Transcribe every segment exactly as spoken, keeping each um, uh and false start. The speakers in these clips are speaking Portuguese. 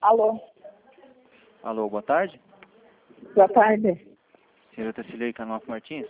Alô? Alô, boa tarde. Boa tarde. Senhora Cirlei Canoff Martins?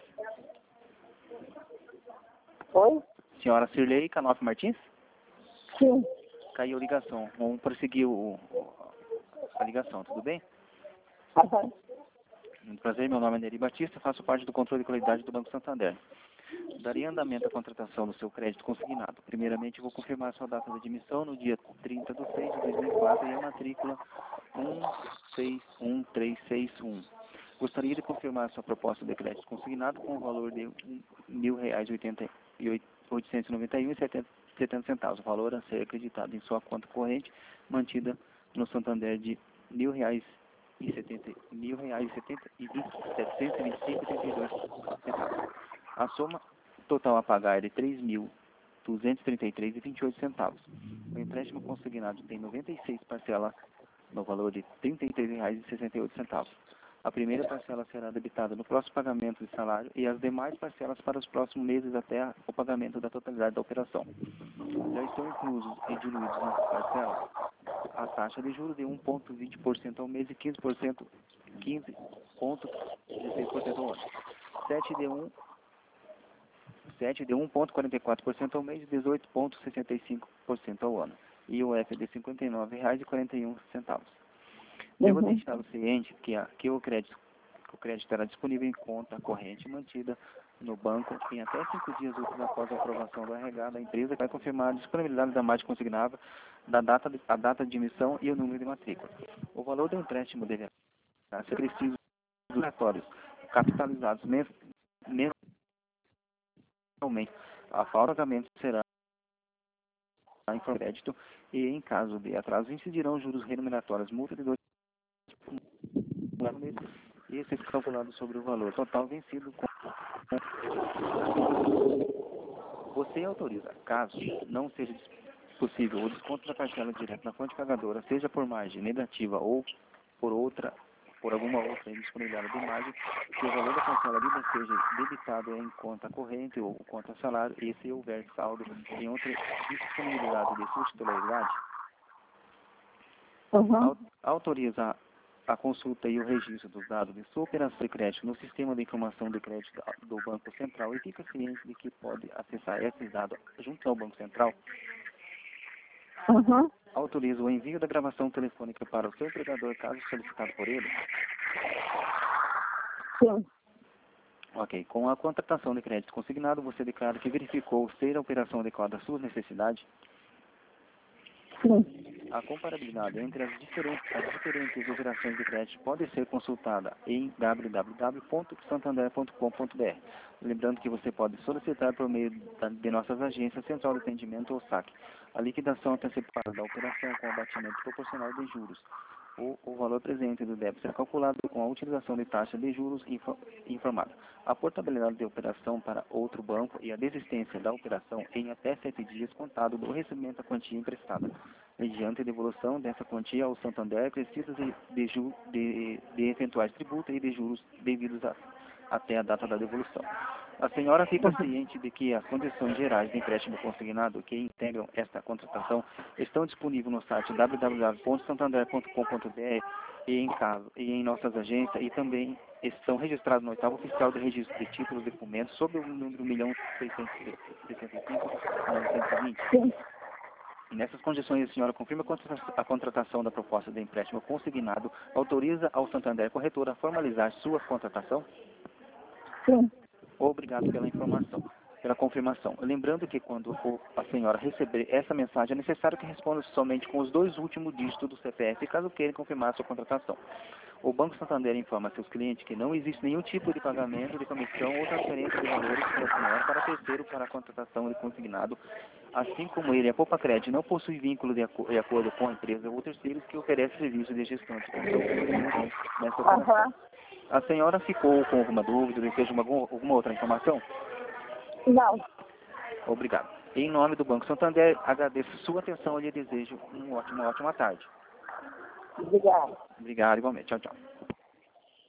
Oi? Senhora Cirlei Canoff Martins? Sim. Caiu a ligação. Vamos prosseguir o, a ligação, tudo bem? Aham. Muito prazer, meu nome é Neri Batista, faço parte do controle de qualidade do Banco Santander. Daria andamento à contratação do seu crédito consignado. Primeiramente, vou confirmar a sua data de admissão no dia trinta de seis de dois mil e quatro e a matrícula um seis um três seis um. Gostaria de confirmar a sua proposta de crédito consignado com o valor de mil reais oitocentos e noventa e um e setenta centavos. O valor a ser acreditado em sua conta corrente, mantida no Santander de mil reais e setenta mil reais e setenta e setecentos e vinte e cinco e trinta e dois centavos. A soma total a pagar é de três mil duzentos e trinta e três e vinte e oito centavos. O empréstimo consignado tem noventa e seis parcelas no valor de trinta e três reais e sessenta e oito centavos. A primeira parcela será debitada no próximo pagamento de salário e as demais parcelas para os próximos meses até o pagamento da totalidade da operação. Já estão inclusos e diluídos nessas parcelas a taxa de juros de um vírgula vinte por cento ao mês e quinze por cento, quinze vírgula dezesseis por cento ao ano. sete de um sete de um vírgula quarenta e quatro por cento ao mês e dezoito vírgula sessenta e cinco por cento ao ano. E o F de cinquenta e nove reais e quarenta e um centavos. Devo Uhum. deixá-lo ciente que, a, que, o crédito, que o crédito estará disponível em conta corrente mantida no banco em até cinco dias úteis após a aprovação do R H da empresa, que vai confirmar a disponibilidade da margem consignável, da data de, a data de emissão e o número de matrícula. O valor do empréstimo deverá ser preciso dos relatórios capitalizados mens, mensalmente. A pagamento será em crédito e, em caso de atraso, incidirão juros remuneratórios, multa de dois por mês, e esses calculados sobre o valor total vencido com... Você autoriza, caso não seja possível o desconto da parcela direta na fonte pagadora, seja por margem negativa ou por outra, por alguma outra indisponibilidade de margem, que o valor da parcela lida seja debitado em conta corrente ou conta salário, e se houver saldo em outra disponibilidade de sua titularidade, Uhum. autoriza a consulta e o registro dos dados de sua operação de crédito no sistema de informação de crédito do Banco Central e fica ciente de que pode acessar esses dados junto ao Banco Central. Uhum. Autoriza o envio da gravação telefônica para o seu empregador, caso solicitado por ele. Sim. Ok. Com a contratação de crédito consignado, você declara que verificou ser a operação adequada às suas necessidades. Sim. A comparabilidade entre as diferentes, as diferentes operações de crédito pode ser consultada em w w w ponto santander ponto com ponto b r. Lembrando que você pode solicitar por meio da, de nossas agências Central de Atendimento ou S A C a liquidação antecipada da operação com abatimento proporcional de juros. O, o valor presente do débito será calculado com a utilização de taxa de juros info, informada. A portabilidade de operação para outro banco e a desistência da operação em até sete dias contado do recebimento da quantia emprestada. Mediante a devolução dessa quantia ao Santander, precisa de, de, ju, de, de eventuais tributos e de juros devidos a, até a data da devolução. A senhora fica ciente de que as condições gerais de empréstimo consignado que integram esta contratação estão disponíveis no site w w w ponto santander ponto com ponto b r e em caso e em nossas agências, e também estão registrados no oitavo oficial de registro de títulos e documentos sob o número um milhão seiscentos e sessenta e cinco mil novecentos e vinte. Sim. Nessas condições, a senhora confirma a contratação da proposta de empréstimo consignado, autoriza ao Santander Corretora a formalizar sua contratação? Sim. Obrigado pela informação, pela confirmação. Lembrando que quando a senhora receber essa mensagem, é necessário que responda somente com os dois últimos dígitos do C P F, caso queira confirmar a sua contratação. O Banco Santander informa a seus clientes que não existe nenhum tipo de pagamento de comissão ou transferência de valores pela senhora para terceiro para a contratação de consignado, assim como ele, a Poupa Crédito, não possui vínculo de, aco de acordo com a empresa ou terceiros que oferecem serviço de gestão de consignado nessa operação. Uhum. A senhora ficou com alguma dúvida, deseja uma, alguma outra informação? Não. Obrigado. Em nome do Banco Santander, agradeço sua atenção e lhe desejo um ótimo, uma ótima tarde. Obrigada. Obrigado, igualmente. Tchau, tchau.